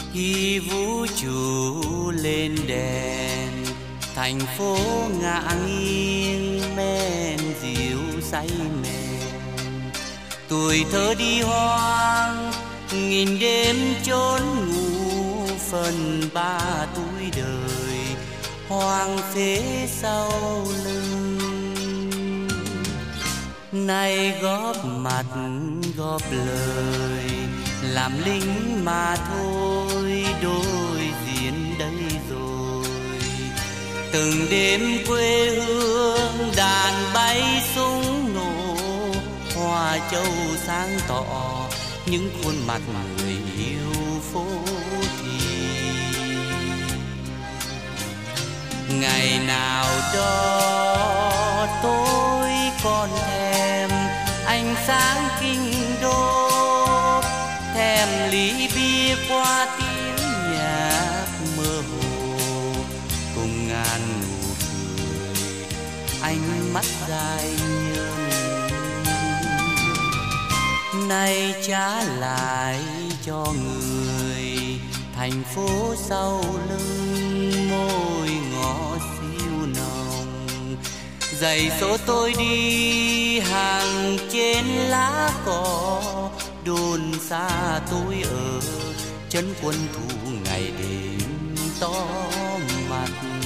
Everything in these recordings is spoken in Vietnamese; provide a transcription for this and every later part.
Khi vũ trụ lên đèn, thành phố ngả nghiêng men dịu say mềm. Tuổi thơ đi hoang, nghìn đêm chốn ngủ, phần ba tuổi đời hoang phế sau lưng. Nay góp mặt góp lời, làm lính mà thôi, đôi diễn đây rồi. Từng đêm quê hương đàn bay súng nổ, hoa châu sáng tỏ những khuôn mặt người yêu phố thị. Ngày nào đó tôi còn thèm ánh sáng kinh đô, thèm ly bia qua tiếng nhạc mơ hồ, cùng ngàn nụ cười ánh mắt dài nhơn. Nay trả lại cho người thành phố sau lưng, môi ngõ siêu nồng. Giày số tôi đi hàng trên lá cỏ, đồn xa tôi ở chân quân thủ ngày đêm to mặt.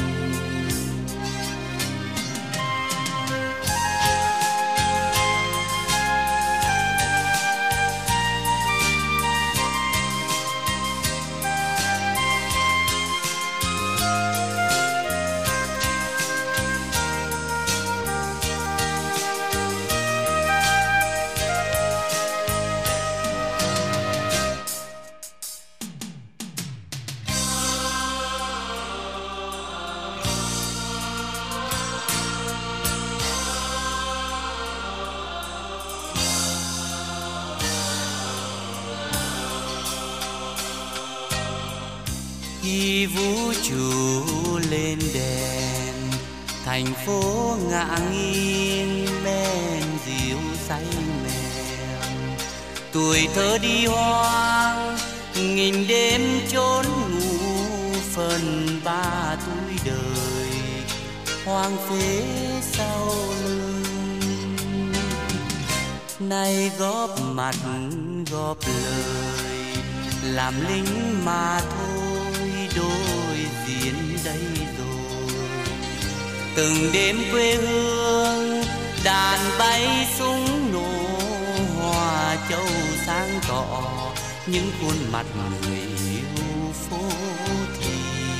Khi vũ trụ lên đèn, thành phố ngả nghiêng men dịu say mềm. Tuổi thơ đi hoang, nghìn đêm chốn ngủ, phần ba tuổi đời hoang phế sau lưng. Nay góp mặt góp lời, làm lính mà thôi, đôi diễn đây rồi. Từng đêm quê hương đàn bay súng nổ, hoa châu sáng tỏ những khuôn mặt người yêu phố thị.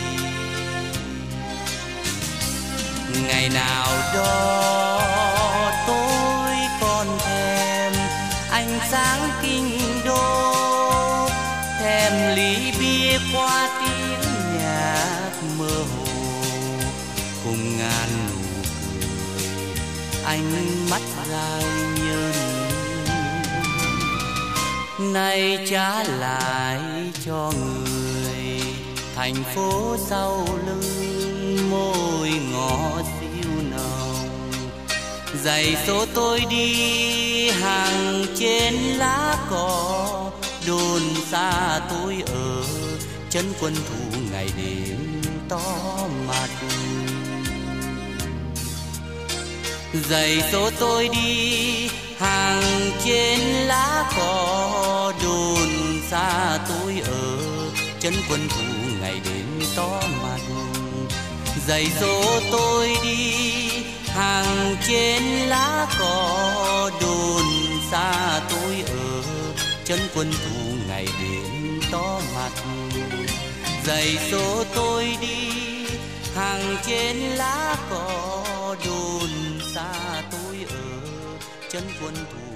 Ngày nào đó tôi còn thèm ánh sáng kinh đô, thèm ly bia qua tiếng nhạc mơ hồ, cùng ngàn nụ cười ánh mắt dài nhơn. Nay trả lại cho người thành phố sau lưng, môi ngõ siêu nồng. Giày số tôi đi hàng trên lá cỏ, đồn xa tôi ở chân quân thủ ngày đêm to mặt. Giày số tôi đi hàng trên lá cỏ, đồn xa tôi ở chân quân thủ ngày đêm to mặt. Giày số tôi đi hàng trên lá cỏ, đồn xa tôi ở chân quân thủ ngày đêm to mặt. Giày số tôi đi hàng trên lá cỏ, đồn xa tôi ở chân quân thủ